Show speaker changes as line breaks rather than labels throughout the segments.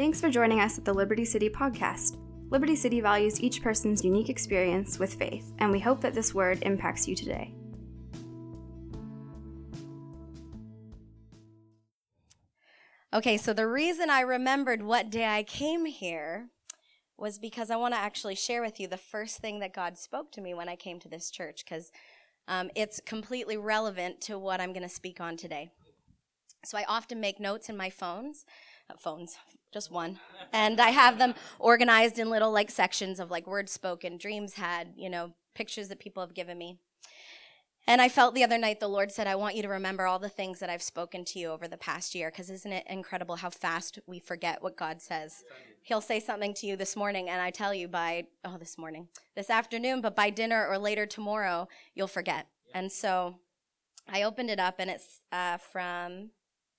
Thanks for joining us at the Liberty City podcast. Liberty City values each person's unique experience with faith, and we hope that this word impacts you today.
Okay, so the reason I remembered what day I came here was because I want to actually share with you the first thing that God spoke to me when I came to this church, because it's completely relevant to what I'm going to speak on today. So I often make notes in my phones, just one, and I have them organized in little sections of words spoken, dreams had, pictures that people have given me. And I felt the other night the Lord said, I want you to remember all the things that I've spoken to you over the past year, because isn't it incredible how fast we forget what God says? He'll say something to you this morning, and I tell you this afternoon, but by dinner or later tomorrow, you'll forget. And so I opened it up, and it's from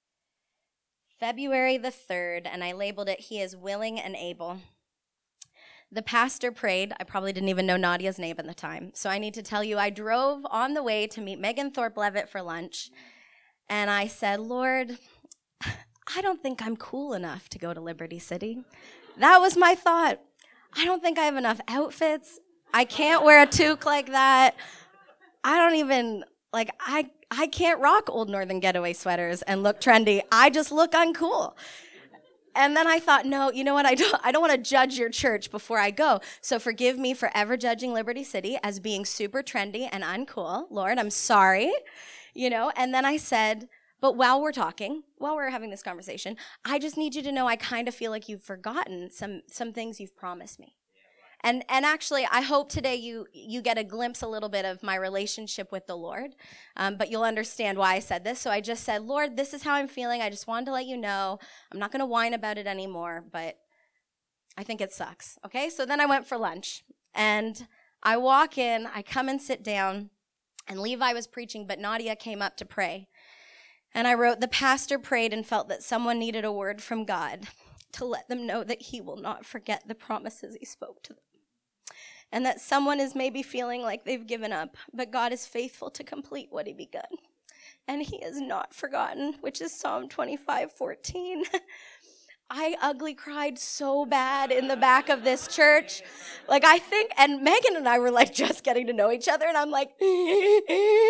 February the 3rd, and I labeled it, He is Willing and Able. The pastor prayed. I probably didn't even know Nadia's name at the time. So I need to tell you, I drove on the way to meet Megan Thorpe-Levitt for lunch, and I said, Lord, I don't think I'm cool enough to go to Liberty City. That was my thought. I don't think I have enough outfits. I can't wear a toque like that. I don't even, I can't rock old Northern Getaway sweaters and look trendy. I just look uncool. And then I thought, no, you know what? I don't want to judge your church before I go. So forgive me for ever judging Liberty City as being super trendy and uncool. Lord, I'm sorry. And then I said, but while we're having this conversation, I just need you to know I kind of feel like you've forgotten some things you've promised me. And actually, I hope today you get a glimpse a little bit of my relationship with the Lord, but you'll understand why I said this. So I just said, Lord, this is how I'm feeling. I just wanted to let you know. I'm not going to whine about it anymore, but I think it sucks. Okay, so then I went for lunch, and I walk in, I come and sit down, and Levi was preaching, but Nadia came up to pray. And I wrote, the pastor prayed and felt that someone needed a word from God to let them know that he will not forget the promises he spoke to them. And that someone is maybe feeling like they've given up, but God is faithful to complete what he begun. And he has not forgotten, which is Psalm 25:14. I ugly cried so bad in the back of this church. And Megan and I were just getting to know each other, and I'm wheezing.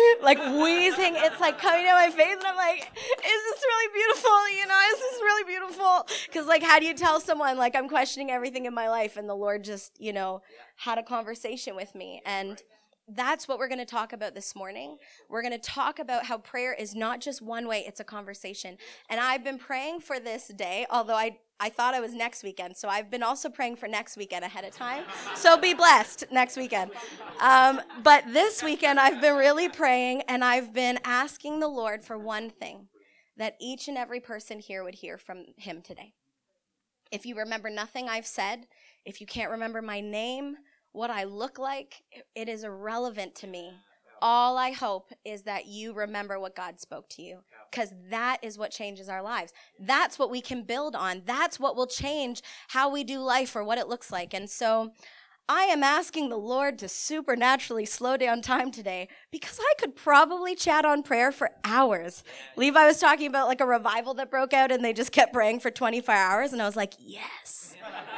It's coming down my face, and I'm like, is this really beautiful? Is this really beautiful? Because how do you tell someone I'm questioning everything in my life, and the Lord just, had a conversation with me. And that's what we're going to talk about this morning. We're going to talk about how prayer is not just one way, it's a conversation. And I've been praying for this day, although I thought it was next weekend. So I've been also praying for next weekend ahead of time. So be blessed next weekend. But this weekend I've been really praying, and I've been asking the Lord for one thing, that each and every person here would hear from him today. If you remember nothing I've said, if you can't remember my name, what I look like, it is irrelevant to me. All I hope is that you remember what God spoke to you, because that is what changes our lives. That's what we can build on. That's what will change how we do life or what it looks like. And so I am asking the Lord to supernaturally slow down time today, because I could probably chat on prayer for hours. Levi was talking about a revival that broke out, and they just kept praying for 24 hours. And I was like, yes.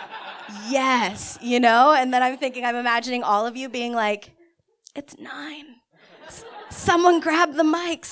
Yes, and then I'm imagining all of you being like, it's 9. Someone grab the mic.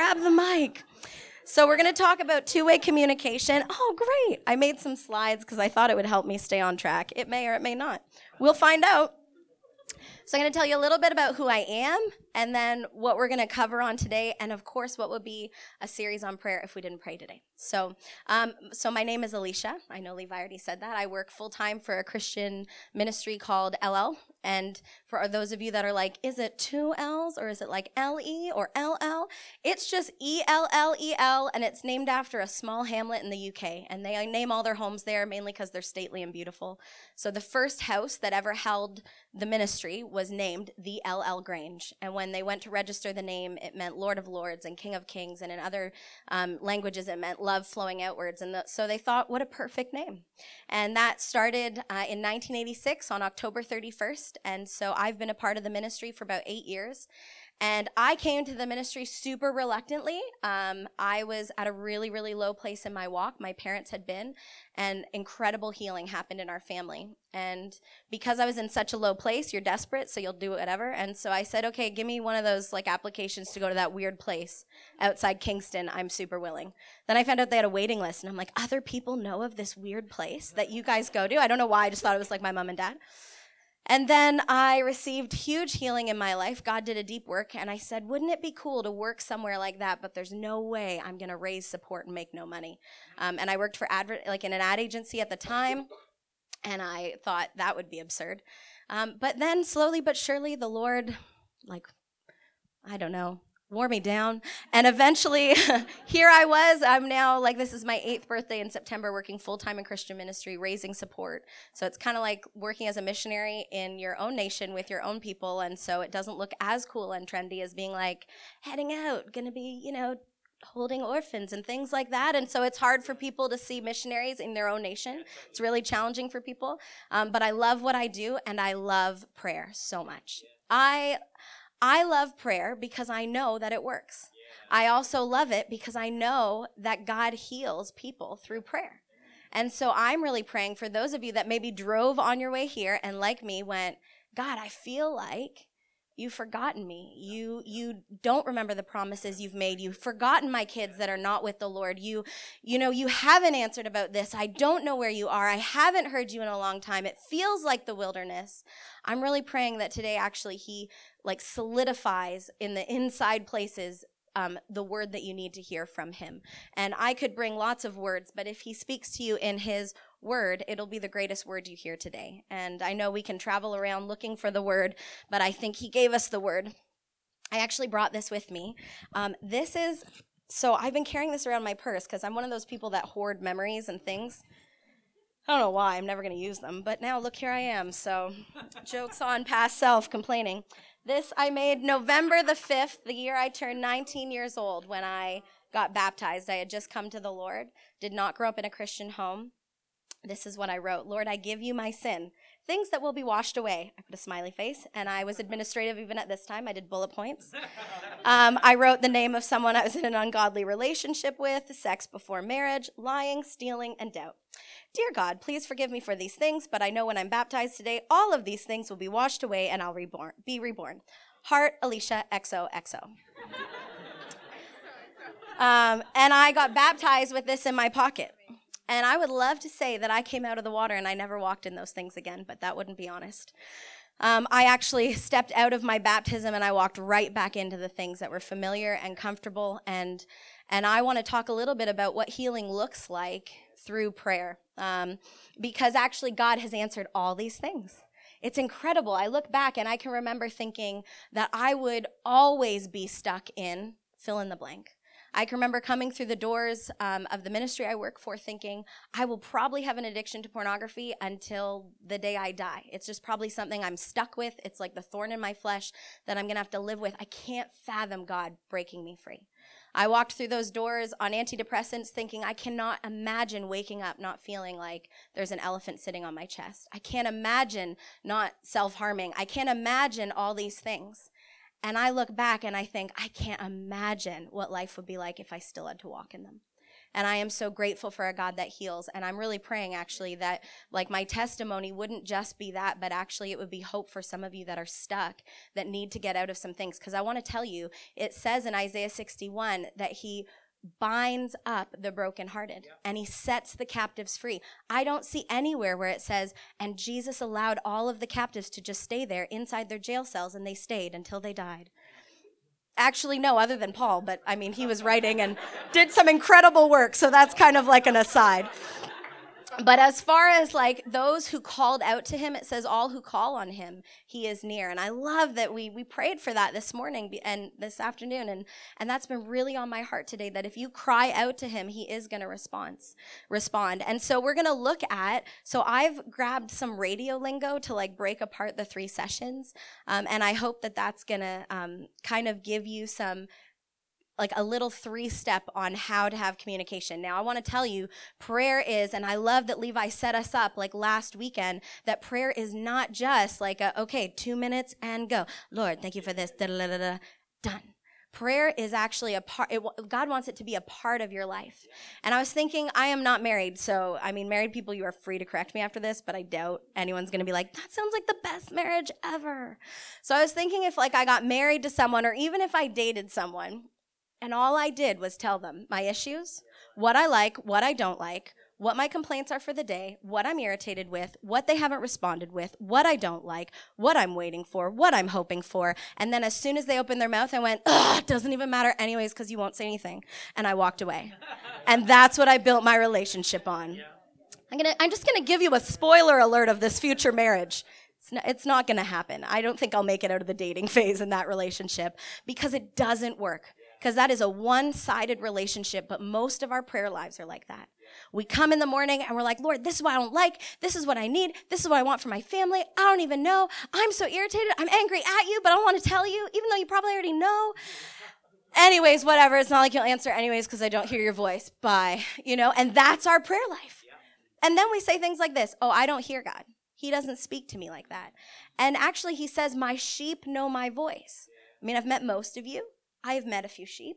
So we're going to talk about two-way communication. Oh, great. I made some slides because I thought it would help me stay on track. It may or it may not. We'll find out. So I'm going to tell you a little bit about who I am, and then what we're going to cover on today, and of course what would be a series on prayer if we didn't pray today. So my name is Alicia. I know Levi already said that. I work full-time for a Christian ministry called LL, and for those of you that are like, is it 2 L's, or is it LE or LL? It's just ELLEL, and it's named after a small hamlet in the UK, and they name all their homes there mainly because they're stately and beautiful. So the first house that ever held the ministry was named the LL Grange, and when they went to register the name, it meant Lord of Lords and King of Kings, and in other languages it meant love flowing outwards, and so they thought, what a perfect name. And that started in 1986 on October 31st, and so I've been a part of the ministry for about 8 years. And I came to the ministry super reluctantly. I was at a really, really low place in my walk. My parents had been, and incredible healing happened in our family. And because I was in such a low place, you're desperate, so you'll do whatever. And so I said, okay, give me one of those like applications to go to that weird place outside Kingston. I'm super willing. Then I found out they had a waiting list, and I'm like, other people know of this weird place that you guys go to? I don't know why. I just thought it was like my mom and dad. And then I received huge healing in my life. God did a deep work, and I said, wouldn't it be cool to work somewhere like that, but there's no way I'm going to raise support and make no money. And I worked for in an ad agency at the time, and I thought that would be absurd. But then slowly but surely, the Lord, wore me down. And eventually, here I was. I'm now, this is my 8th birthday in September, working full-time in Christian ministry, raising support. So it's kind of like working as a missionary in your own nation with your own people. And so it doesn't look as cool and trendy as being heading out, going to be, holding orphans and things like that. And so it's hard for people to see missionaries in their own nation. It's really challenging for people. But I love what I do, and I love prayer so much. I love prayer because I know that it works. I also love it because I know that God heals people through prayer. And so I'm really praying for those of you that maybe drove on your way here and like me went, God, I feel like you've forgotten me. You don't remember the promises you've made. You've forgotten my kids that are not with the Lord. You haven't answered about this. I don't know where you are. I haven't heard you in a long time. It feels like the wilderness. I'm really praying that today actually he solidifies in the inside places the word that you need to hear from him. And I could bring lots of words, but if he speaks to you in his word, it'll be the greatest word you hear today. And I know we can travel around looking for the word, but I think he gave us the word. I actually brought this with me. So I've been carrying this around my purse because I'm one of those people that hoard memories and things. I don't know why, I'm never going to use them, but now look, here I am. So jokes on past self complaining. This I made November the 5th, the year I turned 19 years old when I got baptized. I had just come to the Lord, did not grow up in a Christian home. This is what I wrote. Lord, I give you my sin, things that will be washed away. I put a smiley face, and I was administrative even at this time. I did bullet points. I wrote the name of someone I was in an ungodly relationship with, sex before marriage, lying, stealing, and doubt. Dear God, please forgive me for these things, but I know when I'm baptized today, all of these things will be washed away, and I'll be reborn. Heart, Alicia, XOXO. And I got baptized with this in my pocket. And I would love to say that I came out of the water and I never walked in those things again, but that wouldn't be honest. I actually stepped out of my baptism and I walked right back into the things that were familiar and comfortable. And I want to talk a little bit about what healing looks like through prayer, because actually God has answered all these things. It's incredible. I look back and I can remember thinking that I would always be stuck in fill in the blank. I can remember coming through the doors of the ministry I work for thinking, I will probably have an addiction to pornography until the day I die. It's just probably something I'm stuck with. It's like the thorn in my flesh that I'm going to have to live with. I can't fathom God breaking me free. I walked through those doors on antidepressants thinking I cannot imagine waking up not feeling like there's an elephant sitting on my chest. I can't imagine not self-harming. I can't imagine all these things. And I look back and I think, I can't imagine what life would be like if I still had to walk in them. And I am so grateful for a God that heals. And I'm really praying, actually, that my testimony wouldn't just be that, but actually it would be hope for some of you that are stuck, that need to get out of some things. Because I want to tell you, it says in Isaiah 61 that he binds up the brokenhearted and he sets the captives free. I don't see anywhere where it says, and Jesus allowed all of the captives to just stay there inside their jail cells and they stayed until they died. Actually, no, other than Paul, but I mean, he was writing and did some incredible work, so that's kind of like an aside. But as far as those who called out to him, it says all who call on him, he is near. And I love that we prayed for that this morning and this afternoon. And that's been really on my heart today, that if you cry out to him, he is going to respond. And so we're going to look at, so I've grabbed some radio lingo to break apart the 3 sessions. And I hope that that's going to kind of give you some a little 3-step on how to have communication. Now, I want to tell you, prayer is, and I love that Levi set us up last weekend, that prayer is not just okay, 2 minutes and go. Lord, thank you for this, da-da-da-da-da. done. Prayer is actually God wants it to be a part of your life. And I was thinking, I am not married. So, married people, you are free to correct me after this, but I doubt anyone's going to be like, that sounds like the best marriage ever. So I was thinking if I got married to someone, or even if I dated someone, and all I did was tell them my issues, what I like, what I don't like, what my complaints are for the day, what I'm irritated with, what they haven't responded with, what I don't like, what I'm waiting for, what I'm hoping for. And then as soon as they opened their mouth, I went, ugh, it doesn't even matter anyways because you won't say anything. And I walked away. And that's what I built my relationship on. I'm just going to give you a spoiler alert of this future marriage. It's not going to happen. I don't think I'll make it out of the dating phase in that relationship because it doesn't work. Because that is a one-sided relationship, but most of our prayer lives are like that. We come in the morning and we're like, Lord, this is what I don't like. This is what I need. This is what I want for my family. I don't even know. I'm so irritated. I'm angry at you, but I don't want to tell you, even though you probably already know. Anyways, whatever. It's not like you'll answer anyways because I don't hear your voice. Bye. And that's our prayer life. And then we say things like this. Oh, I don't hear God. He doesn't speak to me like that. And actually, he says, my sheep know my voice. I've met most of you. I have met a few sheep.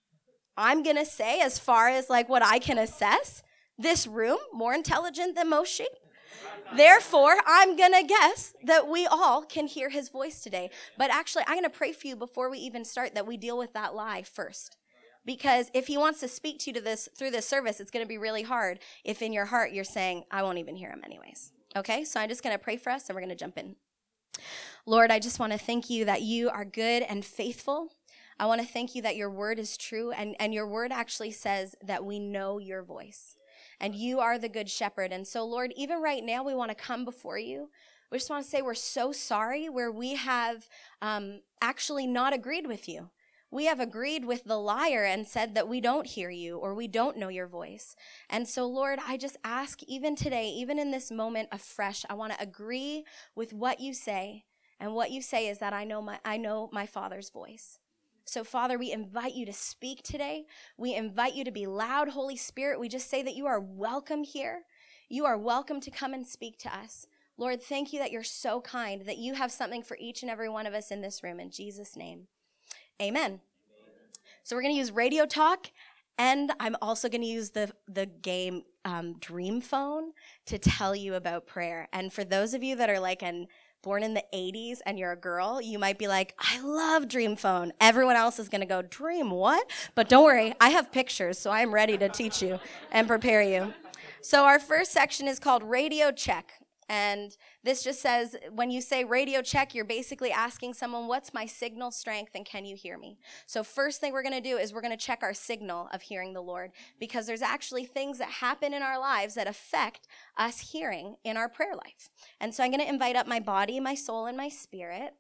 I'm going to say, as far as what I can assess, this room, more intelligent than most sheep. Therefore, I'm going to guess that we all can hear his voice today. But actually, I'm going to pray for you before we even start that we deal with that lie first. Because if he wants to speak to you through this service, it's going to be really hard if in your heart you're saying, I won't even hear him anyways. Okay, so I'm just going to pray for us and we're going to jump in. Lord, I just want to thank you that you are good and faithful. I want to thank you that your word is true, and your word actually says that we know your voice, and you are the good shepherd. And so, Lord, even right now, we want to come before you. We just want to say we're so sorry where we have actually not agreed with you. We have agreed with the liar and said that we don't hear you or we don't know your voice. And so, Lord, I just ask even today, even in this moment afresh, I want to agree with what you say. And what you say is that I know my Father's voice. So, Father, we invite you to speak today. We invite you to be loud, Holy Spirit. We just say that you are welcome here. You are welcome to come and speak to us. Lord, thank you that you're so kind, that you have something for each and every one of us in this room. In Jesus' name, amen. So we're going to use Radio Talk, and I'm also going to use the game Dream Phone to tell you about prayer. And for those of you that are born in the 80s and you're a girl, you might be like, I love Dream Phone. Everyone else is going to go, Dream what? But don't worry, I have pictures, so I'm ready to teach you and prepare you. So our first section is called Radio Check. And this just says, when you say radio check, you're basically asking someone, what's my signal strength and can you hear me? So first thing we're going to do is we're going to check our signal of hearing the Lord, because there's actually things that happen in our lives that affect us hearing in our prayer life. And so I'm going to invite up my body, my soul, and my spirit.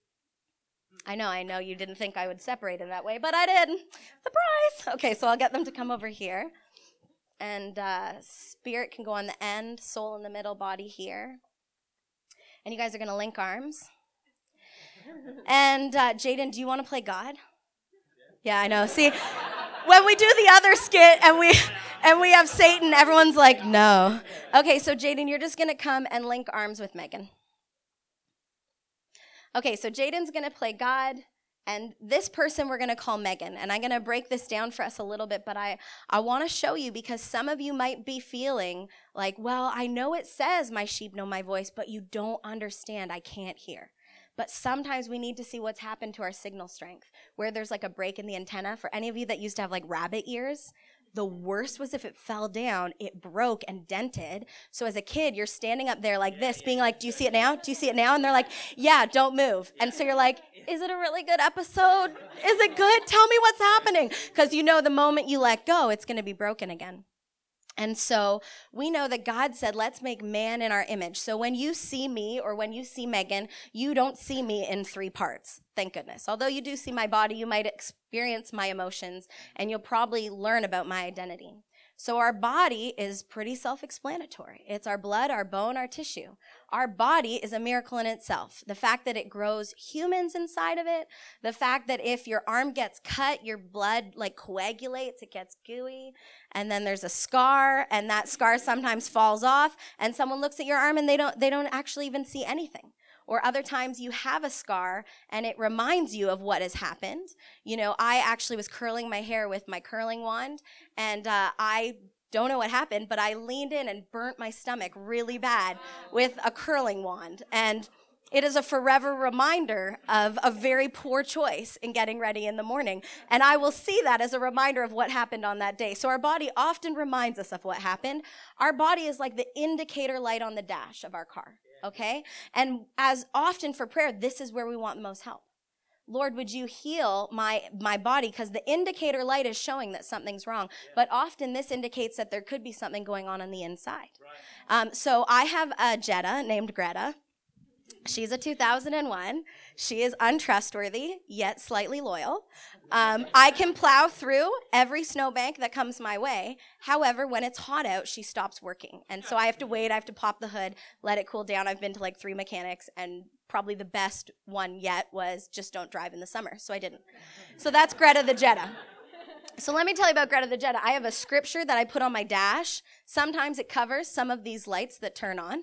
I know you didn't think I would separate in that way, but I did. Surprise! Okay, so I'll get them to come over here. And spirit can go on the end, soul in the middle, body here. And you guys are going to link arms. And Jaden, do you want to play God? Yeah, I know. See, when we do the other skit and we have Satan, everyone's like, no. Okay, so Jaden, you're just going to come and link arms with Megan. Okay, so Jaden's going to play God. And this person we're going to call Megan. And I'm going to break this down for us a little bit, but I want to show you, because some of you might be feeling like, well, I know it says my sheep know my voice, but you don't understand. I can't hear. But sometimes we need to see what's happened to our signal strength, where there's a break in the antenna. For any of you that used to have rabbit ears, the worst was if it fell down, it broke and dented. So as a kid, you're standing up there like this, being like, do you see it now? Do you see it now? And they're like, yeah, don't move. And so you're like, is it a really good episode? Is it good? Tell me what's happening. Because the moment you let go, it's going to be broken again. And so we know that God said, let's make man in our image. So when you see me or when you see Megan, you don't see me in 3 parts. Thank goodness. Although you do see my body, you might experience my emotions, and you'll probably learn about my identity. So our body is pretty self-explanatory. It's our blood, our bone, our tissue. Our body is a miracle in itself. The fact that it grows humans inside of it, the fact that if your arm gets cut, your blood coagulates, it gets gooey, and then there's a scar, and that scar sometimes falls off, and someone looks at your arm and they don't actually even see anything. Or other times you have a scar and it reminds you of what has happened. You know, I actually was curling my hair with my curling wand, and I don't know what happened, but I leaned in and burnt my stomach really bad with a curling wand. And it is a forever reminder of a very poor choice in getting ready in the morning. And I will see that as a reminder of what happened on that day. So our body often reminds us of what happened. Our body is like the indicator light on the dash of our car, okay? And as often for prayer, this is where we want the most help. Lord, would you heal my body? Because the indicator light is showing that something's wrong. But often this indicates that there could be something going on the inside. So I have a Jetta named Greta. She's a 2001. She is untrustworthy, yet slightly loyal. I can plow through every snowbank that comes my way. However, when it's hot out, she stops working. And so I have to wait. I have to pop the hood, let it cool down. I've been to like 3 mechanics, and probably the best one yet was just don't drive in the summer. So I didn't. So that's Greta the Jetta. So let me tell you about Greta the Jetta. I have a scripture that I put on my dash. Sometimes it covers some of these lights that turn on.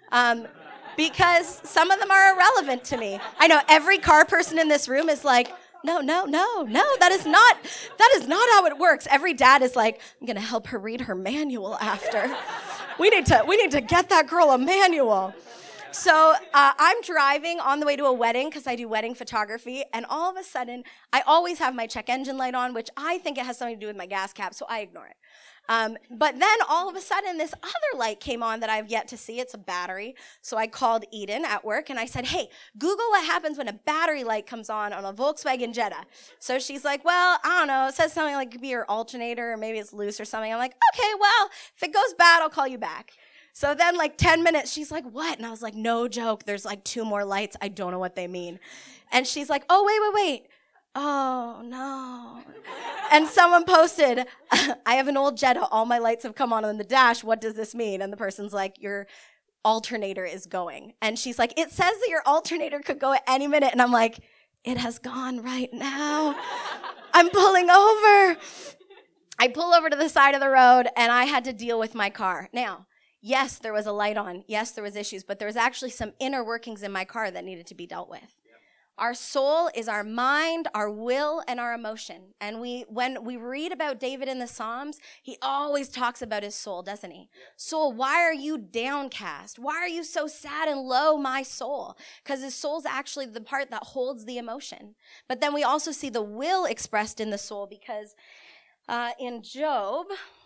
Because some of them are irrelevant to me. I know every car person in this room is like, no, that is not how it works. Every dad is like, I'm gonna help her read her manual after. We need to get that girl a manual. So I'm driving on the way to a wedding because I do wedding photography, and all of a sudden, I always have my check engine light on, which I think it has something to do with my gas cap, so I ignore it. But then all of a sudden, this other light came on that I've yet to see. It's a battery. So I called Eden at work, and I said, hey, Google what happens when a battery light comes on a Volkswagen Jetta. So she's like, well, I don't know. It says something like it could be your alternator, or maybe it's loose or something. I'm like, okay, well, if it goes bad, I'll call you back. So then like 10 minutes, she's like, what? And I was like, no joke. There's like 2 more lights. I don't know what they mean. And she's like, oh, wait. Oh, no. And someone posted, I have an old Jetta. All my lights have come on the dash. What does this mean? And the person's like, your alternator is going. And she's like, it says that your alternator could go at any minute. And I'm like, it has gone right now. I'm pulling over. I pull over to the side of the road, and I had to deal with my car. Now, yes, there was a light on. Yes, there was issues, but there was actually some inner workings in my car that needed to be dealt with. Our soul is our mind, our will, and our emotion. And when we read about David in the Psalms, he always talks about his soul, doesn't he? Soul, why are you downcast? Why are you so sad and low, my soul? Because his soul's actually the part that holds the emotion. But then we also see the will expressed in the soul, because in Job,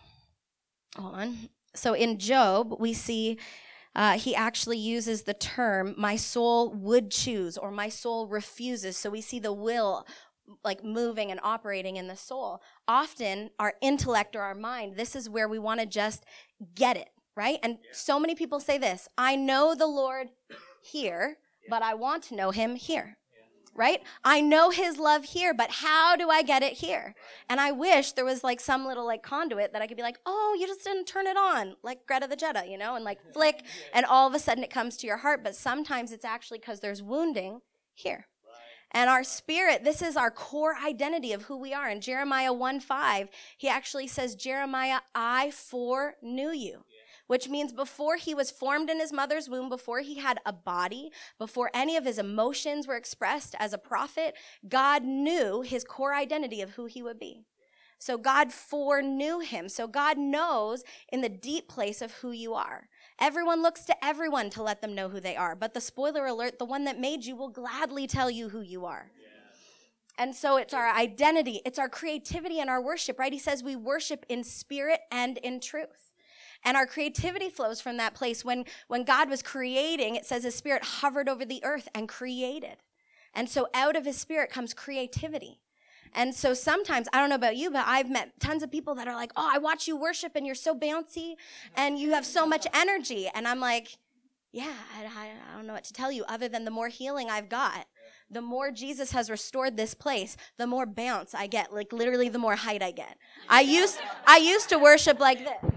hold on. So in Job, we see he actually uses the term, my soul would choose, or my soul refuses. So we see the will like moving and operating in the soul. Often our intellect or our mind, this is where we want to just get it, right? And so many people say this, I know the Lord here, but I want to know him here. Right? I know his love here, but how do I get it here? And I wish there was like some little like conduit that I could be like, oh, you just didn't turn it on, like Greta the Jetta, you know, and like flick, and all of a sudden it comes to your heart. But sometimes it's actually because there's wounding here. And our spirit, this is our core identity of who we are. In Jeremiah 1:5, he actually says, Jeremiah, I foreknew you. Which means before he was formed in his mother's womb, before he had a body, before any of his emotions were expressed as a prophet, God knew his core identity of who he would be. So God foreknew him. So God knows in the deep place of who you are. Everyone looks to everyone to let them know who they are. But the spoiler alert, the one that made you will gladly tell you who you are. And so it's our identity, it's our creativity and our worship, right? He says we worship in spirit and in truth. And our creativity flows from that place. When God was creating, it says his spirit hovered over the earth and created. And so out of his spirit comes creativity. And so sometimes, I don't know about you, but I've met tons of people that are like, oh, I watch you worship and you're so bouncy and you have so much energy. And I'm like, yeah, I don't know what to tell you other than the more healing I've got, the more Jesus has restored this place, the more bounce I get, like literally the more height I get. I used to worship like this,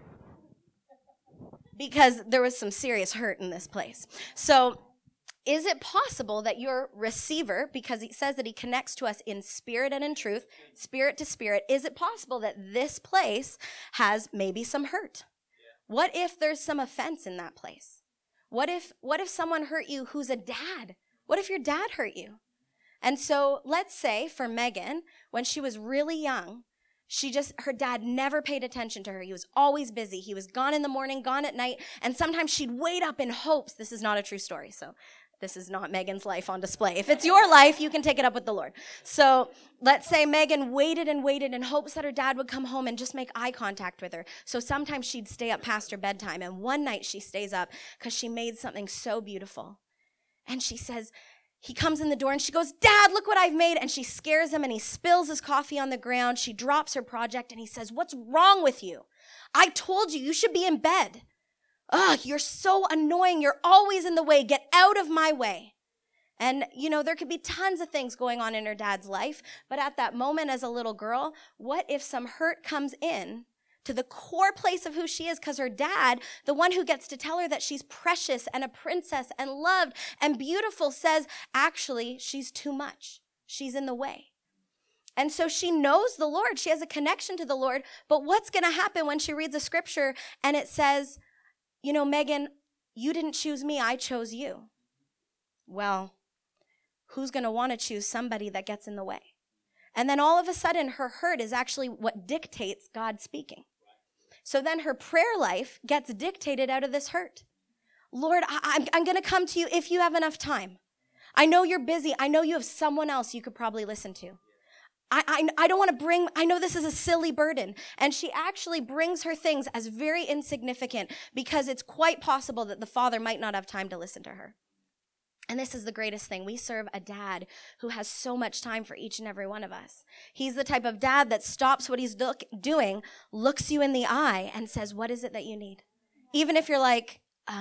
because there was some serious hurt in this place. So is it possible that your receiver, because he says that he connects to us in spirit and in truth, spirit to spirit, is it possible that this place has maybe some hurt? What if there's some offense in that place? What if someone hurt you who's a dad? What if your dad hurt you? And so let's say for Megan, when she was really young, her dad never paid attention to her. He was always busy. He was gone in the morning, gone at night. And sometimes she'd wait up in hopes. This is not a true story. So this is not Megan's life on display. If it's your life, you can take it up with the Lord. So let's say Megan waited and waited in hopes that her dad would come home and just make eye contact with her. So sometimes she'd stay up past her bedtime. And one night she stays up because she made something so beautiful. And she says, he comes in the door and she goes, Dad, look what I've made. And she scares him and he spills his coffee on the ground. She drops her project and he says, what's wrong with you? I told you should be in bed. Ugh, you're so annoying. You're always in the way. Get out of my way. And, there could be tons of things going on in her dad's life. But at that moment as a little girl, what if some hurt comes in to the core place of who she is, because her dad, the one who gets to tell her that she's precious and a princess and loved and beautiful, says, actually, she's too much. She's in the way. And so she knows the Lord. She has a connection to the Lord. But what's going to happen when she reads a scripture and it says, Megan, you didn't choose me, I chose you. Well, who's going to want to choose somebody that gets in the way? And then all of a sudden, her hurt is actually what dictates God speaking. So then her prayer life gets dictated out of this hurt. Lord, I'm going to come to you if you have enough time. I know you're busy. I know you have someone else you could probably listen to. I don't want to I know this is a silly burden. And she actually brings her things as very insignificant because it's quite possible that the father might not have time to listen to her. And this is the greatest thing. We serve a dad who has so much time for each and every one of us. He's the type of dad that stops what he's doing, looks you in the eye, and says, what is it that you need? Even if you're like,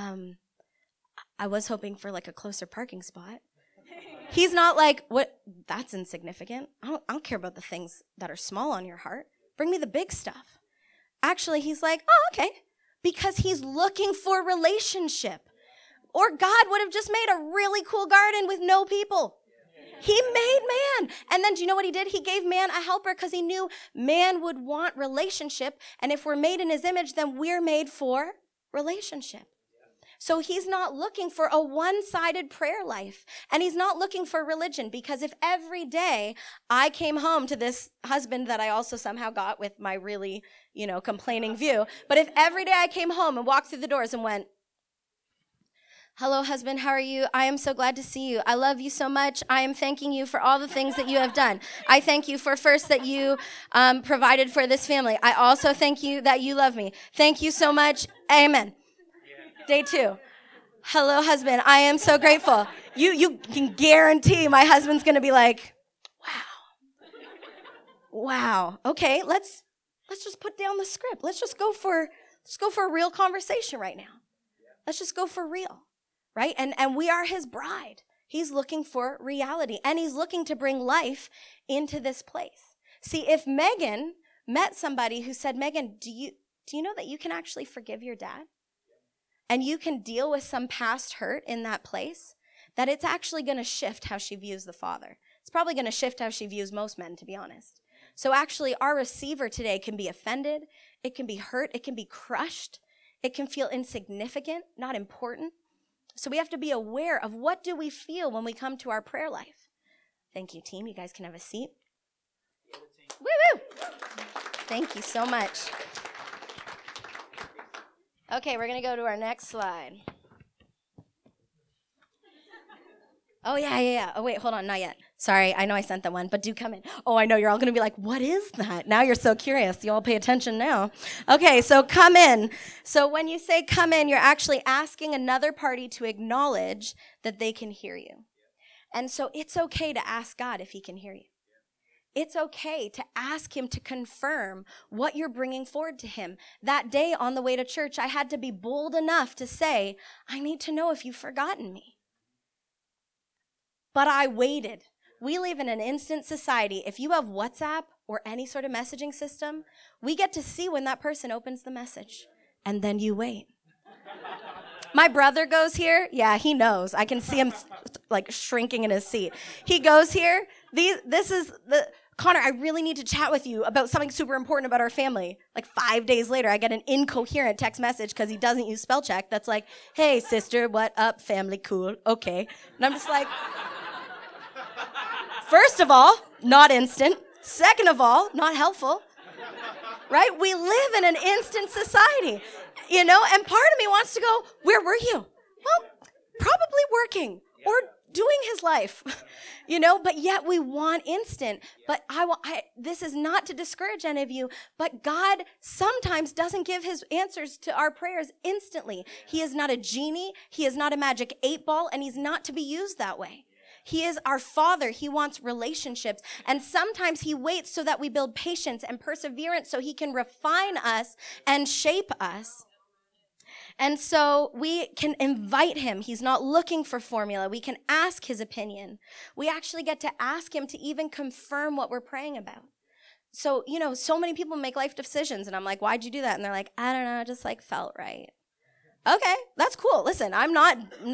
I was hoping for like a closer parking spot. He's not like, what? That's insignificant. I don't care about the things that are small on your heart. Bring me the big stuff. Actually, he's like, oh, okay. Because he's looking for relationship. Or God would have just made a really cool garden with no people. He made man. And then do you know what he did? He gave man a helper because he knew man would want relationship. And if we're made in his image, then we're made for relationship. So he's not looking for a one-sided prayer life. And he's not looking for religion, because if every day I came home to this husband that I also somehow got with my really, complaining view, but if every day I came home and walked through the doors and went, hello, husband, how are you? I am so glad to see you. I love you so much. I am thanking you for all the things that you have done. I thank you for first that you provided for this family. I also thank you that you love me. Thank you so much. Amen. Day 2. Hello, husband. I am so grateful. You can guarantee my husband's going to be like, wow. Okay, let's just put down the script. Let's go for a real conversation right now. Let's just go for real. Right? And we are his bride. He's looking for reality, and he's looking to bring life into this place. See, if Megan met somebody who said, Megan, do you know that you can actually forgive your dad? And you can deal with some past hurt in that place, that it's actually going to shift how she views the father. It's probably going to shift how she views most men, to be honest. So actually, our receiver today can be offended. It can be hurt. It can be crushed. It can feel insignificant, not important. So we have to be aware of what do we feel when we come to our prayer life. Thank you, team. You guys can have a seat. Woo-woo! Thank you so much. Okay, we're going to go to our next slide. Oh, yeah. Oh, wait, hold on, not yet. Sorry, I know I sent that one, but do come in. Oh, I know, you're all going to be like, what is that? Now you're so curious. You all pay attention now. Okay, so come in. So when you say come in, you're actually asking another party to acknowledge that they can hear you. And so it's okay to ask God if he can hear you. It's okay to ask him to confirm what you're bringing forward to him. That day on the way to church, I had to be bold enough to say, I need to know if you've forgotten me. But I waited. We live in an instant society. If you have WhatsApp or any sort of messaging system, we get to see when that person opens the message. And then you wait. My brother goes here. Yeah, he knows. I can see him like shrinking in his seat. He goes here. This is the Connor, I really need to chat with you about something super important about our family. Like 5 days later, I get an incoherent text message because he doesn't use spell check that's like, hey, sister, what up, family, cool, okay. And I'm just like, first of all, not instant. Second of all, not helpful. Right? We live in an instant society, and part of me wants to go, where were you? Well, probably working or doing his life, but yet we want instant. But this is not to discourage any of you, but God sometimes doesn't give his answers to our prayers instantly. He is not a genie. He is not a magic 8-ball, and he's not to be used that way. He is our Father. He wants relationships. And sometimes he waits so that we build patience and perseverance so he can refine us and shape us. And so we can invite him. He's not looking for formula. We can ask his opinion. We actually get to ask him to even confirm what we're praying about. So, so many people make life decisions, and I'm like, why'd you do that? And they're like, I don't know, it just felt right. Okay, that's cool. Listen, I'm not,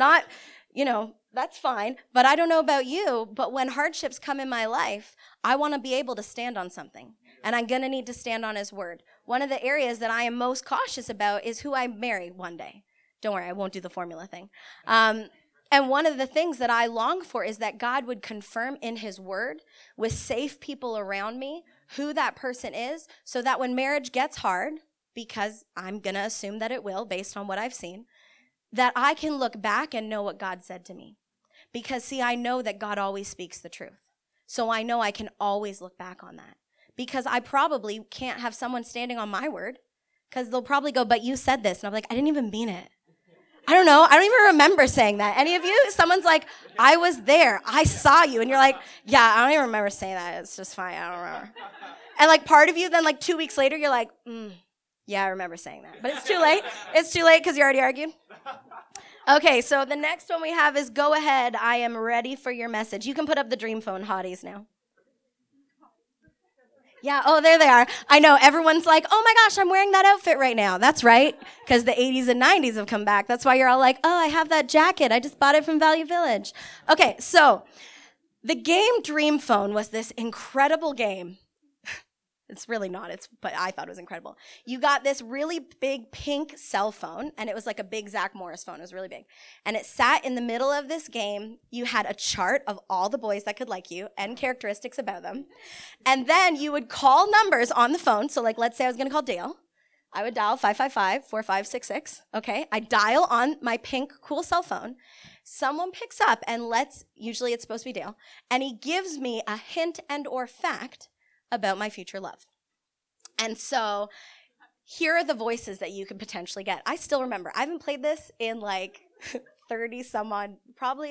that's fine. But I don't know about you, but when hardships come in my life, I want to be able to stand on something. And I'm going to need to stand on his word. One of the areas that I am most cautious about is who I marry one day. Don't worry, I won't do the formula thing. And one of the things that I long for is that God would confirm in his word with safe people around me who that person is, so that when marriage gets hard, because I'm going to assume that it will based on what I've seen, that I can look back and know what God said to me. Because, see, I know that God always speaks the truth. So I know I can always look back on that. Because I probably can't have someone standing on my word, because they'll probably go, but you said this. And I'm like, I didn't even mean it. I don't know. I don't even remember saying that. Any of you? Someone's like, I was there. I saw you. And you're like, yeah, I don't even remember saying that. It's just fine. I don't remember. And part of you then 2 weeks later, you're like, yeah, I remember saying that. But it's too late. It's too late because you already argued. Okay, so the next one we have is go ahead. I am ready for your message. You can put up the dream phone hotties now. Yeah, oh, there they are. I know, everyone's like, oh my gosh, I'm wearing that outfit right now. That's right, because the 80s and 90s have come back. That's why you're all like, oh, I have that jacket. I just bought it from Value Village. Okay, so the game Dream Phone was this incredible game. It's really not, but I thought it was incredible. You got this really big pink cell phone, and it was like a big Zach Morris phone. It was really big. And it sat in the middle of this game. You had a chart of all the boys that could like you and characteristics about them. And then you would call numbers on the phone. So let's say I was going to call Dale. I would dial 555-4566. Okay, I dial on my pink cool cell phone. Someone picks up, and usually it's supposed to be Dale, and he gives me a hint and or fact about my future love. And so here are the voices that you could potentially get. I still remember. I haven't played this in 30 some odd, probably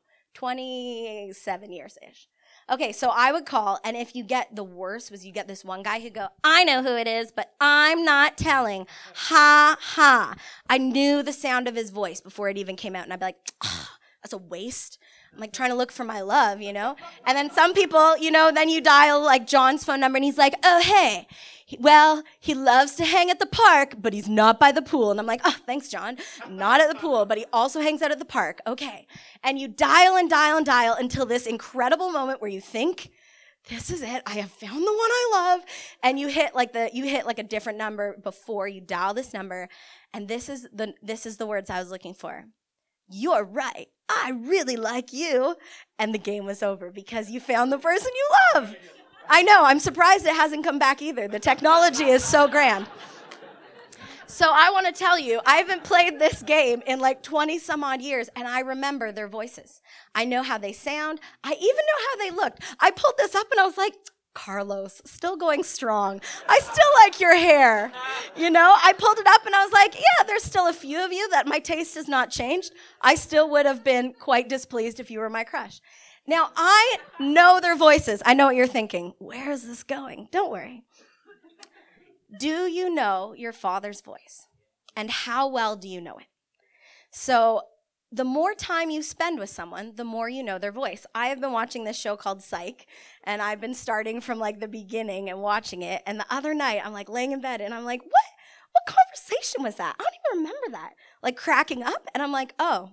27 years-ish. Okay, so I would call, and if you get the worst was you get this one guy who'd go, I know who it is, but I'm not telling. Ha, ha. I knew the sound of his voice before it even came out, and I'd be like, oh, that's a waste. I'm trying to look for my love, And then some people, then you dial John's phone number and he's like, oh, hey, he loves to hang at the park, but he's not by the pool. And I'm like, oh, thanks, John. Not at the pool, but he also hangs out at the park. Okay. And you dial and dial and dial until this incredible moment where you think, this is it. I have found the one I love. And you hit a different number before you dial this number. And this is the words I was looking for. You're right. I really like you. And the game was over because you found the person you love. I know. I'm surprised it hasn't come back either. The technology is so grand. So I want to tell you, I haven't played this game in 20 some odd years, and I remember their voices. I know how they sound. I even know how they looked. I pulled this up and I was like, Carlos, still going strong. I still like your hair. I pulled it up and I was like, yeah, there's still a few of you that my taste has not changed. I still would have been quite displeased if you were my crush. Now, I know their voices. I know what you're thinking. Where is this going? Don't worry. Do you know your Father's voice? And how well do you know it? So the more time you spend with someone, the more you know their voice. I have been watching this show called Psych, and I've been starting from the beginning and watching it. And the other night, I'm laying in bed, and I'm like, what conversation was that? I don't even remember that. Cracking up, and I'm like, oh,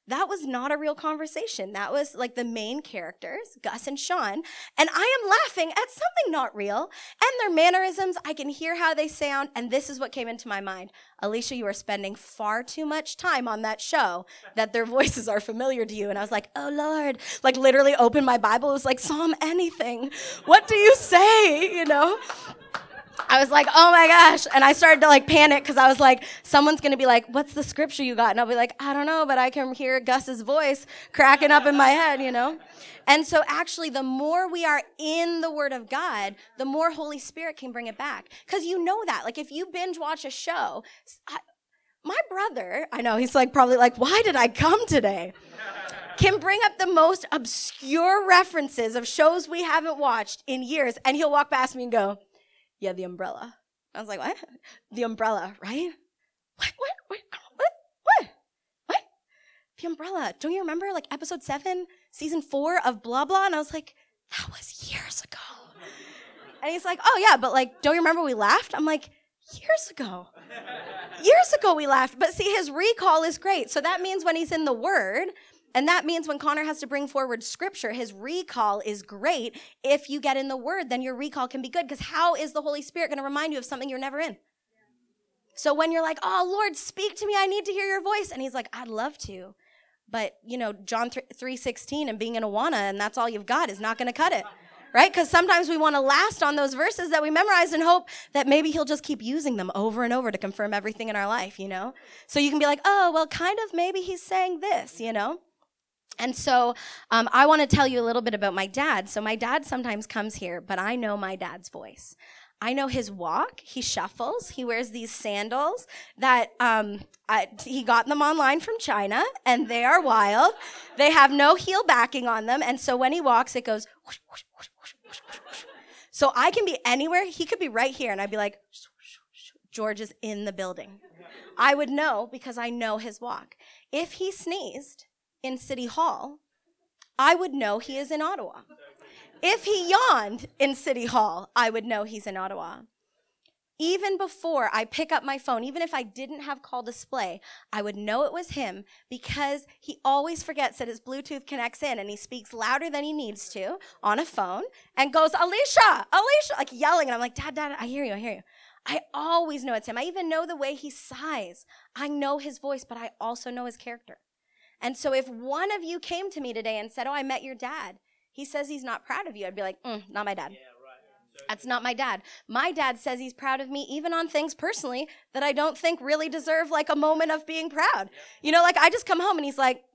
That was not a real conversation. That was like the main characters, Gus and Sean, and I am laughing at something not real, and their mannerisms, I can hear how they sound, and this is what came into my mind. Alicia, you are spending far too much time on that show that their voices are familiar to you. And I was like, oh Lord, like literally opened my Bible. It was like, Psalm anything. What do you say, you know? I was like, oh my gosh. And I started to like panic because I was like, someone's going to be like, what's the scripture you got? And I'll be like, I don't know, but I can hear Gus's voice cracking up in my head, you know? And so actually, the more we are in the Word of God, the more Holy Spirit can bring it back. Because you know that. Like if you binge watch a show, my brother, I know, he's like probably like, why did I come today? Can bring up the most obscure references of shows we haven't watched in years. And he'll walk past me and go, yeah, the umbrella. I was like, what? The umbrella, right? What? The umbrella. Don't you remember like episode 7, season 4 of blah, blah? And I was like, that was years ago. And he's like, oh yeah, but like, don't you remember we laughed? I'm like, years ago. Years ago we laughed. But see, his recall is great. So that means when he's in the Word, and that means when Connor has to bring forward scripture, his recall is great. If you get in the Word, then your recall can be good. Because how is the Holy Spirit going to remind you of something you're never in? So when you're like, oh, Lord, speak to me. I need to hear your voice. And he's like, I'd love to. But, you know, John 3:16 and being in Awana, and that's all you've got is not going to cut it. Right? Because sometimes we want to last on those verses that we memorize and hope that maybe he'll just keep using them over and over to confirm everything in our life, you know? So you can be like, oh, well, kind of maybe he's saying this, you know? And so I want to tell you a little bit about my dad. So my dad sometimes comes here, but I know my dad's voice. I know his walk. He shuffles. He wears these sandals that he got them online from China, and they are wild. They have no heel backing on them, and so when he walks, it goes whoosh, whoosh, whoosh, whoosh, whoosh, whoosh. So I can be anywhere. He could be right here, and I'd be like, George is in the building. I would know because I know his walk. If he sneezed in City Hall, I would know he is in Ottawa. If he yawned in City Hall, I would know he's in Ottawa. Even before I pick up my phone, even if I didn't have call display, I would know it was him because he always forgets that his Bluetooth connects in and he speaks louder than he needs to on a phone and goes, Alicia, like yelling. And I'm like, Dad, I hear you. I always know it's him. I even know the way he sighs. I know his voice, but I also know his character. And so if one of you came to me today and said, oh, I met your dad, he says he's not proud of you, I'd be like, not my dad. Yeah, right. That's not my dad. My dad says he's proud of me even on things personally that I don't think really deserve like a moment of being proud. Yeah. You know, like I just come home and he's like,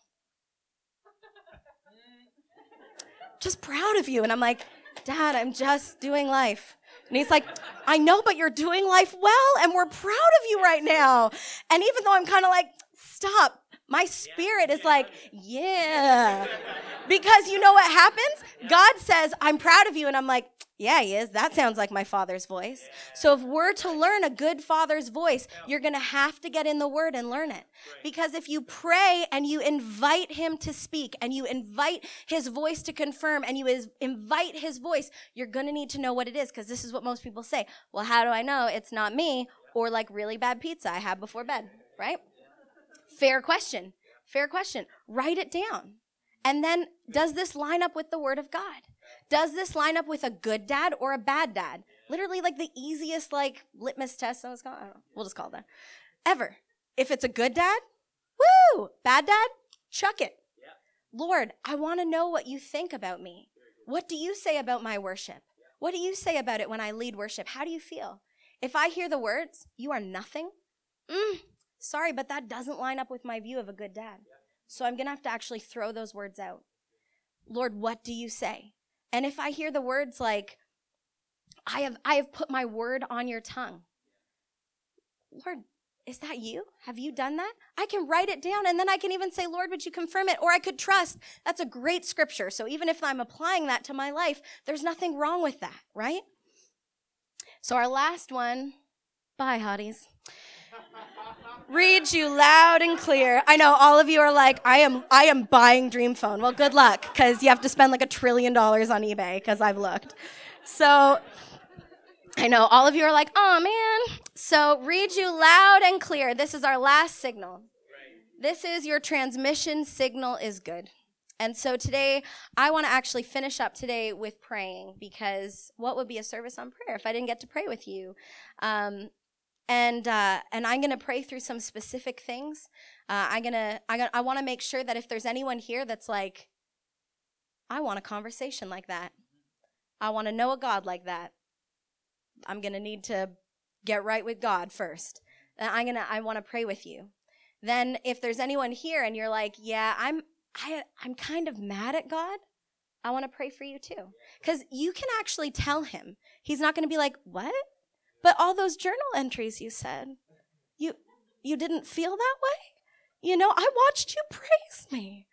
just proud of you. And I'm like, Dad, I'm just doing life. And he's like, I know, but you're doing life well, and we're proud of you right now. And even though I'm kind of like, stop, my spirit is like, yeah. Because you know what happens? God says, I'm proud of you. And I'm like, yeah, he is. That sounds like my Father's voice. So if we're to learn a good Father's voice, you're going to have to get in the Word and learn it. Because if you pray and you invite him to speak and you invite his voice to confirm and you invite his voice, you're going to need to know what it is, because this is what most people say. Well, how do I know it's not me? Or like really bad pizza I had before bed, right? Fair question. Write it down. And then, does this line up with the Word of God? Does this line up with a good dad or a bad dad? Literally like the easiest like litmus test, we'll just call it that, ever. If it's a good dad, woo! Bad dad, chuck it. Yeah. Lord, I want to know what you think about me. What do you say about my worship? What do you say about it when I lead worship? How do you feel? If I hear the words, you are nothing, sorry, but that doesn't line up with my view of a good dad. So I'm going to have to actually throw those words out. Lord, what do you say? And if I hear the words like, I have put my word on your tongue. Lord, is that you? Have you done that? I can write it down, and then I can even say, Lord, would you confirm it? Or I could trust. That's a great scripture. So even if I'm applying that to my life, there's nothing wrong with that, right? So our last one, bye, hotties. Read you loud and clear. I know all of you are like, I am buying Dream Phone. Well, good luck, because you have to spend like $1 trillion on eBay, because I've looked. So I know all of you are like, oh man. So read you loud and clear. This is our last signal. This is your transmission signal is good. And so today, I want to actually finish up today with praying, because what would be a service on prayer if I didn't get to pray with you? And I'm going to pray through some specific things. I want to make sure that if there's anyone here that's like, I want a conversation like that, I want to know a God like that, I'm going to need to get right with God first. I want to pray with you. Then if there's anyone here and you're like, yeah, I'm kind of mad at God, I want to pray for you too. Because you can actually tell him. He's not going to be like, what? But all those journal entries you said, you didn't feel that way? I watched you praise me.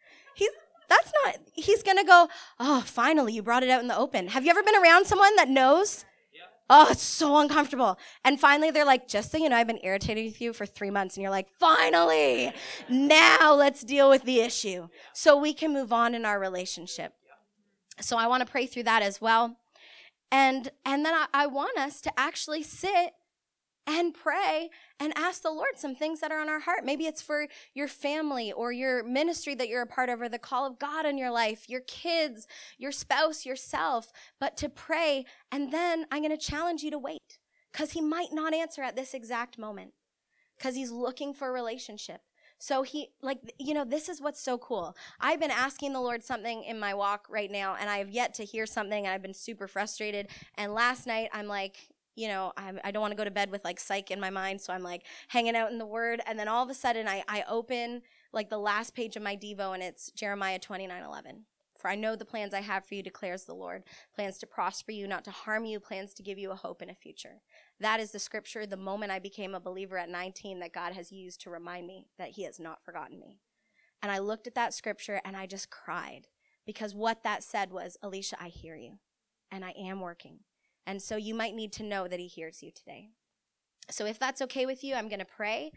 He's going to go, oh, finally, you brought it out in the open. Have you ever been around someone that knows? Oh, it's so uncomfortable. And finally, they're like, just so you know, I've been irritated with you for 3 months. And you're like, finally, now let's deal with the issue so we can move on in our relationship. So I want to pray through that as well. And then I want us to actually sit and pray and ask the Lord some things that are on our heart. Maybe it's for your family or your ministry that you're a part of, or the call of God in your life, your kids, your spouse, yourself, but to pray. And then I'm going to challenge you to wait, because he might not answer at this exact moment, because he's looking for a relationship. So this is what's so cool. I've been asking the Lord something in my walk right now, and I have yet to hear something, and I've been super frustrated. And last night, I'm like, I don't want to go to bed with like psych in my mind, so I'm like hanging out in the Word, and then all of a sudden I open like the last page of my Devo, and it's Jeremiah 29:11. For I know the plans I have for you, declares the Lord, plans to prosper you, not to harm you, plans to give you a hope and a future. That is the scripture, the moment I became a believer at 19, that God has used to remind me that he has not forgotten me. And I looked at that scripture and I just cried, because what that said was, Alicia, I hear you, and I am working. And so you might need to know that he hears you today. So if that's okay with you, I'm going to pray.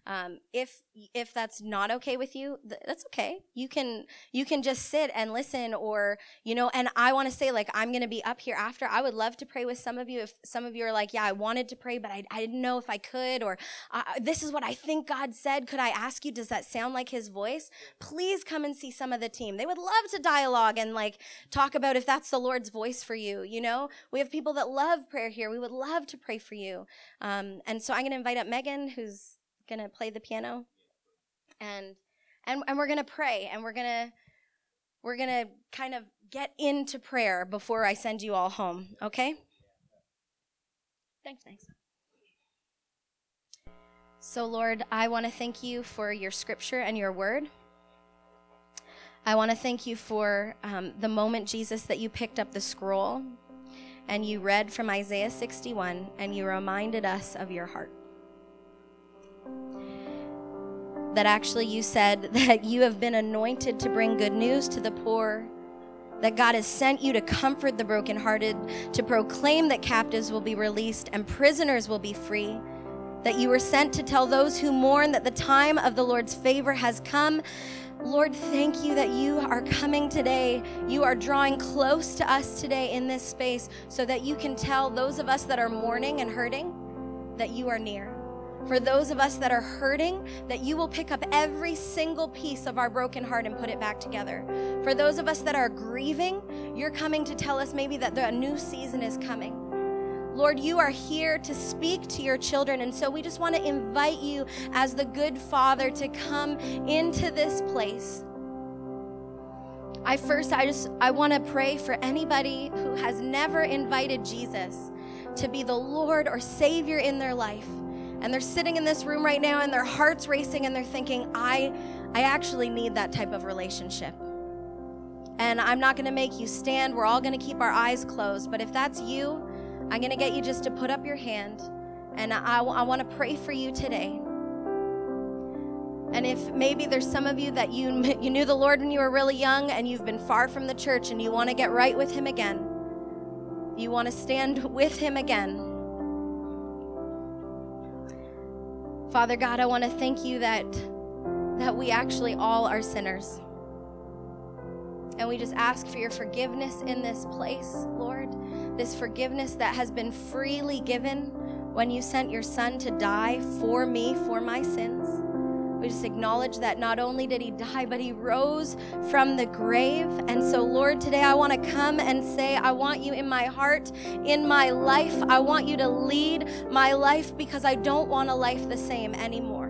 If that's not okay with you, that's okay. You can just sit and listen, or, and I want to say, like, I'm going to be up here after. I would love to pray with some of you. If some of you are like, yeah, I wanted to pray, but I didn't know if I could, or this is what I think God said. Could I ask you, does that sound like his voice? Please come and see some of the team. They would love to dialogue and like talk about if that's the Lord's voice for you. We have people that love prayer here. We would love to pray for you. And so I'm going to invite up Megan, who's going to play the piano, and we're going to pray, and we're going to kind of get into prayer before I send you all home. Okay? Thanks. So Lord, I want to thank you for your scripture and your word. I want to thank you for the moment, Jesus, that you picked up the scroll and you read from Isaiah 61, and you reminded us of your heart. That actually you said that you have been anointed to bring good news to the poor, that God has sent you to comfort the brokenhearted, to proclaim that captives will be released and prisoners will be free, that you were sent to tell those who mourn that the time of the Lord's favor has come. Lord, thank you that you are coming today. You are drawing close to us today in this space so that you can tell those of us that are mourning and hurting that you are near. For those of us that are hurting, that you will pick up every single piece of our broken heart and put it back together. For those of us that are grieving, you're coming to tell us maybe that a new season is coming. Lord, you are here to speak to your children, and so we just want to invite you as the good Father to come into this place. I want to pray for anybody who has never invited Jesus to be the Lord or Savior in their life. And they're sitting in this room right now and their heart's racing and they're thinking, I actually need that type of relationship. And I'm not going to make you stand. We're all going to keep our eyes closed. But if that's you, I'm going to get you just to put up your hand, and I want to pray for you today. And if maybe there's some of you that you knew the Lord when you were really young and you've been far from the church and you want to get right with him again, you want to stand with him again. Father God, I want to thank you that we actually all are sinners. And we just ask for your forgiveness in this place, Lord. This forgiveness that has been freely given when you sent your son to die for me, for my sins. We just acknowledge that not only did he die, but he rose from the grave. And so, Lord, today I want to come and say, I want you in my heart, in my life. I want you to lead my life because I don't want a life the same anymore.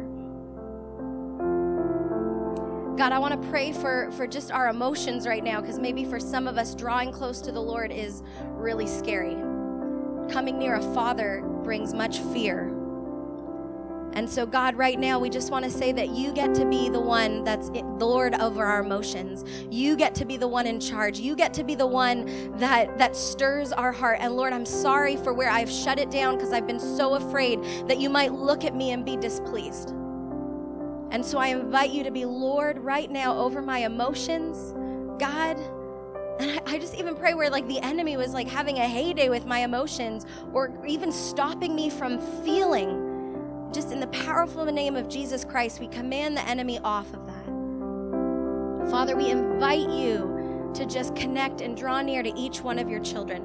God, I want to pray for just our emotions right now, because maybe for some of us, drawing close to the Lord is really scary. Coming near a father brings much fear. And so, God, right now, we just want to say that you get to be the one that's the Lord over our emotions. You get to be the one in charge. You get to be the one that stirs our heart. And Lord, I'm sorry for where I've shut it down, because I've been so afraid that you might look at me and be displeased. And so I invite you to be Lord right now over my emotions, God. And I just even pray where like the enemy was like having a heyday with my emotions, or even stopping me from feeling. Just in the powerful name of Jesus Christ, we command the enemy off of that. Father, we invite you to just connect and draw near to each one of your children.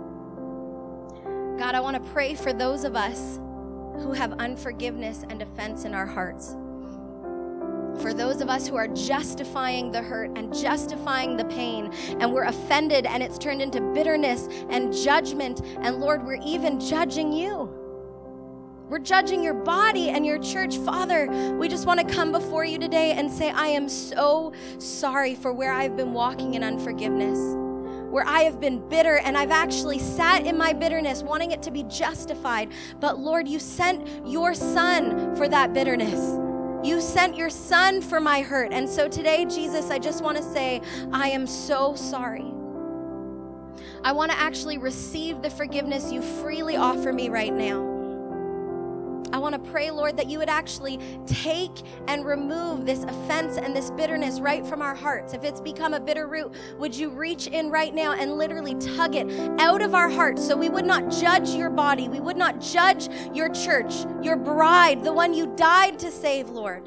God, I want to pray for those of us who have unforgiveness and offense in our hearts. For those of us who are justifying the hurt and justifying the pain, and we're offended and it's turned into bitterness and judgment, and Lord, we're even judging you. We're judging your body and your church. Father, we just want to come before you today and say, I am so sorry for where I've been walking in unforgiveness, where I have been bitter and I've actually sat in my bitterness wanting it to be justified. But Lord, you sent your son for that bitterness. You sent your son for my hurt. And so today, Jesus, I just want to say, I am so sorry. I want to actually receive the forgiveness you freely offer me right now. I want to pray, Lord, that you would actually take and remove this offense and this bitterness right from our hearts. If it's become a bitter root, would you reach in right now and literally tug it out of our hearts, so we would not judge your body, we would not judge your church, your bride, the one you died to save, Lord.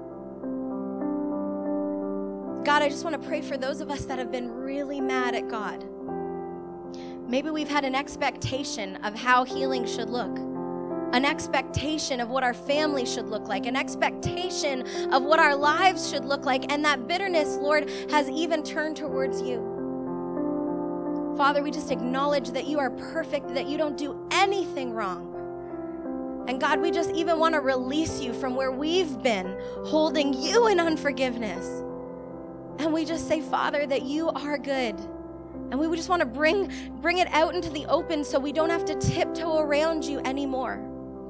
God, I just want to pray for those of us that have been really mad at God. Maybe we've had an expectation of how healing should look. An expectation of what our family should look like, an expectation of what our lives should look like, and that bitterness, Lord, has even turned towards you. Father, we just acknowledge that you are perfect, that you don't do anything wrong. And God, we just even want to release you from where we've been holding you in unforgiveness. And we just say, Father, that you are good. And we just want to bring it out into the open so we don't have to tiptoe around you anymore.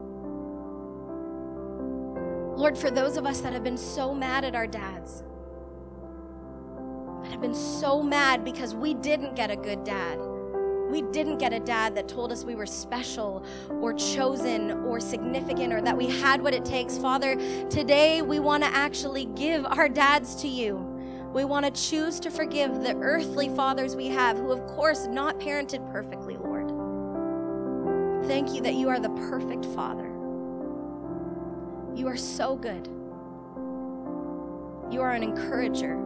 Lord, for those of us that have been so mad at our dads, that have been so mad because we didn't get a good dad. We didn't get a dad that told us we were special or chosen or significant, or that we had what it takes. Father, today we want to actually give our dads to you. We want to choose to forgive the earthly fathers we have, who of course not parented perfectly, Lord. Thank you that you are the perfect Father. You are so good. You are an encourager.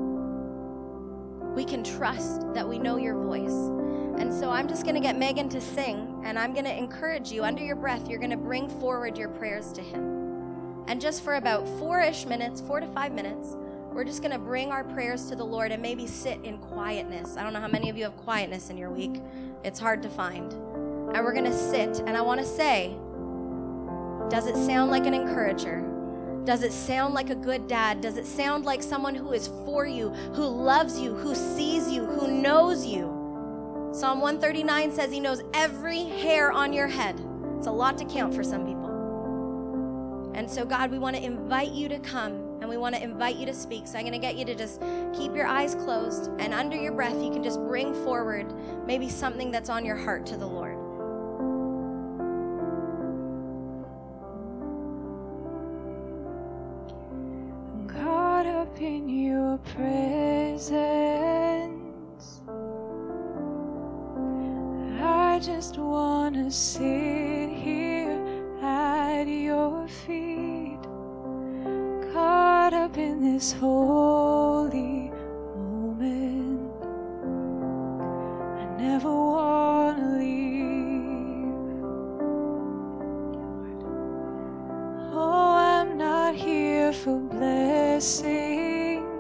We can trust that we know your voice. And so I'm just going to get Megan to sing, and I'm going to encourage you. Under your breath, you're going to bring forward your prayers to him. And just for about 4 to 5 minutes, we're just going to bring our prayers to the Lord and maybe sit in quietness. I don't know how many of you have quietness in your week. It's hard to find. And we're going to sit, and I want to say, does it sound like an encourager? Does it sound like a good dad? Does it sound like someone who is for you, who loves you, who sees you, who knows you? Psalm 139 says he knows every hair on your head. It's a lot to count for some people. And so, God, we want to invite you to come, and we want to invite you to speak. So I'm going to get you to just keep your eyes closed, and under your breath, you can just bring forward maybe something that's on your heart to the Lord.
Caught up in your presence, I just want to sit here at your feet. Caught up in this holy moment, I never want to leave. Oh, I'm not here for sing.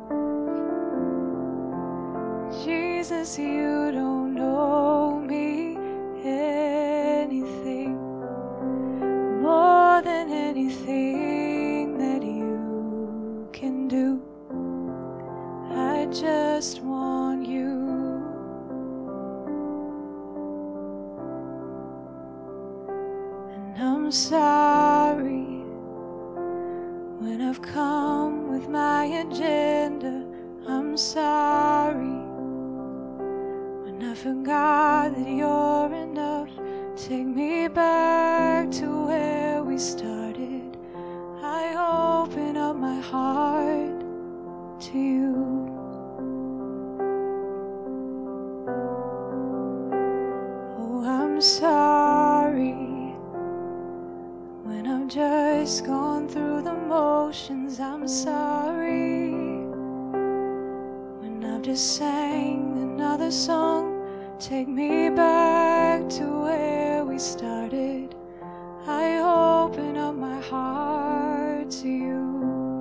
Jesus, you don't owe me anything more than anything that you can do. I just want you. And I'm sorry when I've come with my agenda. I'm sorry when I forgot that you're enough. Take me back to where we started. I open up my heart to you. Oh, I'm sorry when I've just gone through the motions. I'm sorry when I've just sang another song. Take me back to where we started. I open up my heart to you.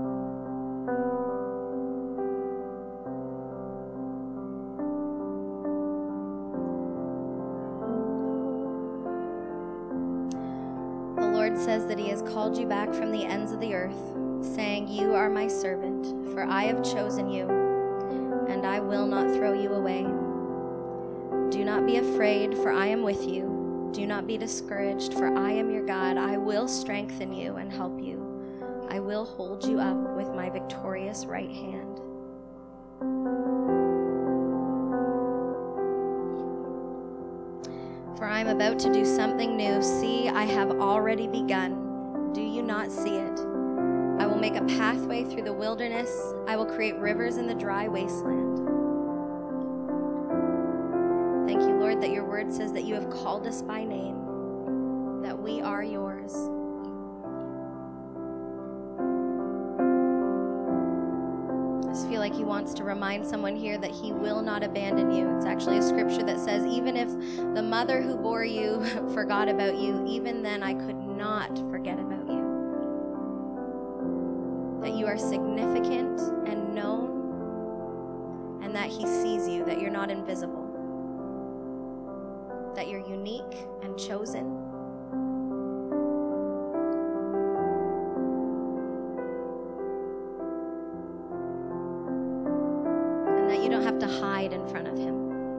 The Lord says that he has called you back from the ends of the earth, saying, "You are my servant, for I have chosen you, and I will not throw you away. Do not be afraid, for I am with you. Do not be discouraged, for I am your God. I will strengthen you and help you. I will hold you up with my victorious right hand." For I am about to do something new. See, I have already begun. Do you not see it? I will make a pathway through the wilderness. I will create rivers in the dry wasteland. Thank you, Lord, that your word says that you have called us by name, that we are yours. I just feel like he wants to remind someone here that he will not abandon you. It's actually a scripture that says, even if the mother who bore you forgot about you, even then I could not forget about you. That you are significant and known, and that he sees you, that you're not invisible. That you're unique and chosen. And that you don't have to hide in front of him.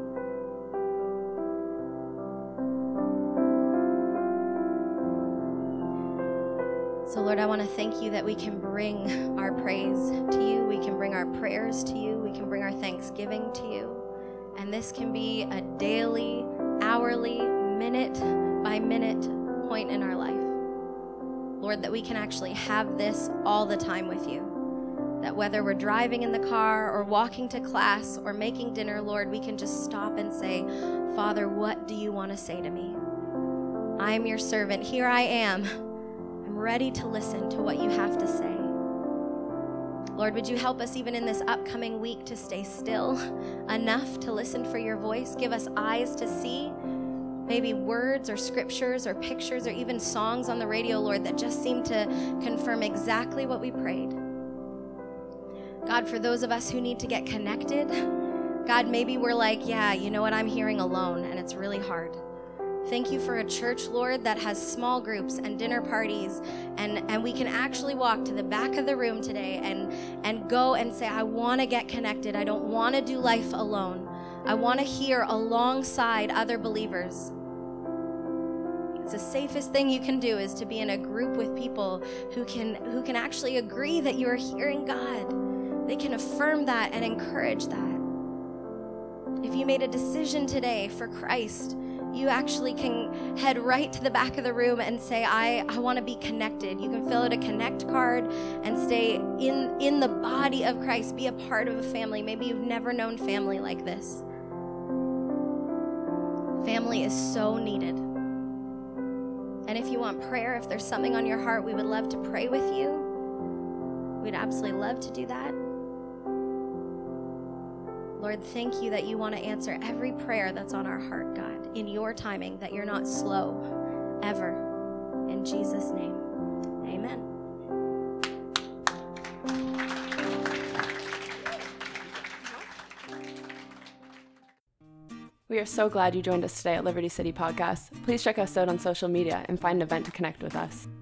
So Lord, I want to thank you that we can bring our praise to you. We can bring our prayers to you. We can bring our thanksgiving to you. And this can be a daily, hourly, minute by minute point in our life. Lord, that we can actually have this all the time with you. That whether we're driving in the car or walking to class or making dinner, Lord, we can just stop and say, "Father, what do you want to say to me? I am your servant. Here I am. I'm ready to listen to what you have to say." Lord, would you help us even in this upcoming week to stay still enough to listen for your voice? Give us eyes to see maybe words or scriptures or pictures or even songs on the radio, Lord, that just seem to confirm exactly what we prayed. God, for those of us who need to get connected, God, maybe we're like, yeah, you know what, I'm hearing alone, and it's really hard. Thank you for a church, Lord, that has small groups and dinner parties, and we can actually walk to the back of the room today and go and say, I want to get connected. I don't want to do life alone. I want to hear alongside other believers. It's the safest thing you can do is to be in a group with people who can actually agree that you are hearing God. They can affirm that and encourage that. If you made a decision today for Christ, you actually can head right to the back of the room and say, I want to be connected. You can fill out a connect card and stay in the body of Christ. Be a part of a family. Maybe you've never known family like this. Family is so needed. And if you want prayer, if there's something on your heart, we would love to pray with you. We'd absolutely love to do that. Lord, thank you that you want to answer every prayer that's on our heart, God, in your timing, that you're not slow, ever. In Jesus' name, amen.
We are so glad you joined us today at Liberty City Podcast. Please check us out on social media and find an event to connect with us.